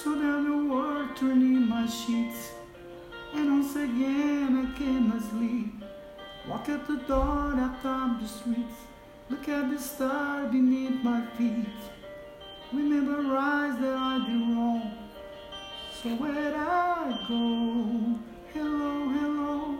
So then the world turned in my sheets, and once again I cannot sleep. Walk at the dawn, I climb the streets, look at the stars beneath my feet. Remember eyes that I did wrong, so where'd I go? Hello, hello.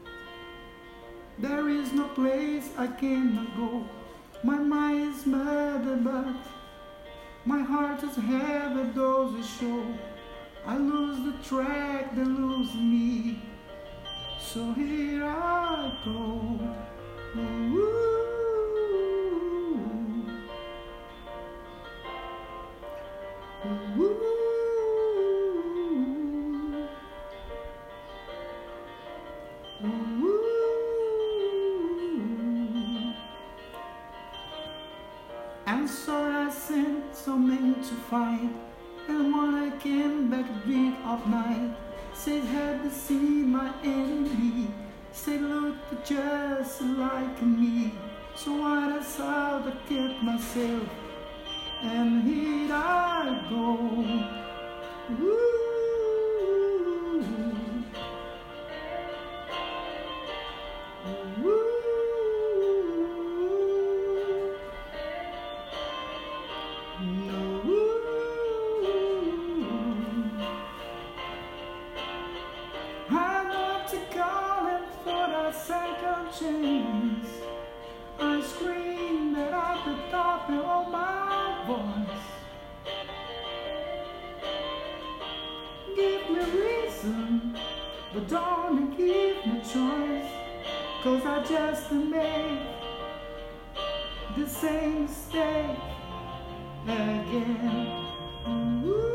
There is no place I cannot go. My mind is mad, but my heart is heavy, those that show. I lose the track, they lose me. So here I go. Ooh. Ooh. Ooh. And so I sent so many to fight, and when I came back deep of night, said had to see my enemy, said looked just like me. So I decided to keep myself, and here I go. Woo. Woo. Second chance, I screamed at the top of my voice. Give me reason, but don't give me choice, 'cause I just made the same mistake again. Ooh.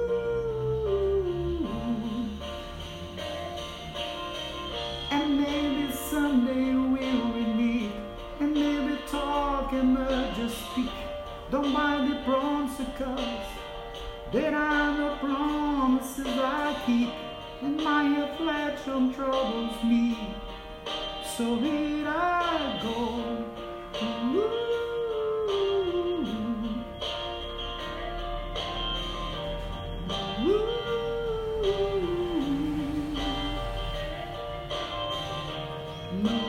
Someday we'll meet, and maybe talk and not just speak. Don't buy the promises, there are no promises I keep, and my affliction troubles me. So here I go. Ooh. Ooh. No.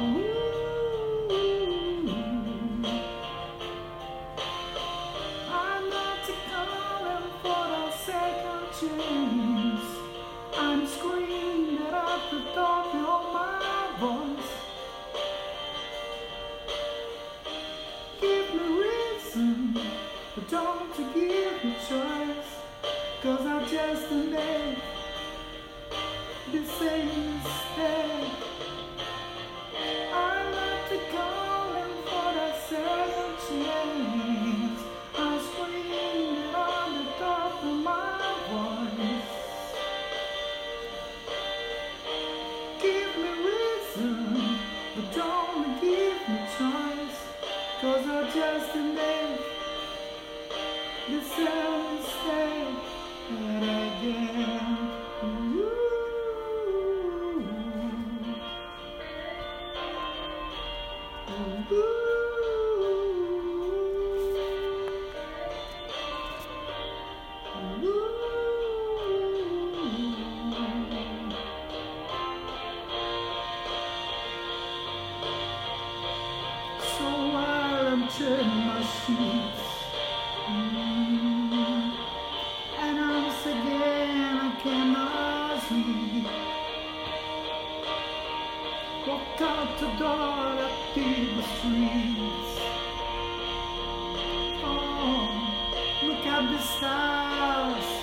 I'm not calling for a second chance. I'm screaming at the top of my voice. Give me reason, but don't give me choice, 'cause I just made the same mistake. I'm not calling for a second chance. I'm screaming on the top of my voice. Give me reason, but don't give me choice, 'cause I just made the same mistake again. Ooh. So while I'm turning my sheets, and once again I cannot sleep. Walk out the door, up in the streets. Oh, look at the stars.